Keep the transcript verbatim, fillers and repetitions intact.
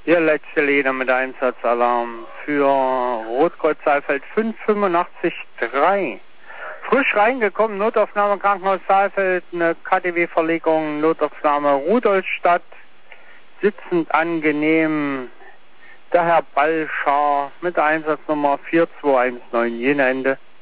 Hier letzte Lieder mit Einsatzalarm für Rotkreuz Saalfeld fünf fünfundachtzig drei. Frisch reingekommen, Notaufnahme Krankenhaus Saalfeld, eine K T W-Verlegung, Notaufnahme Rudolstadt, sitzend angenehm, der Herr Ballschar mit der Einsatznummer vier zwei eins neun, jene Ende.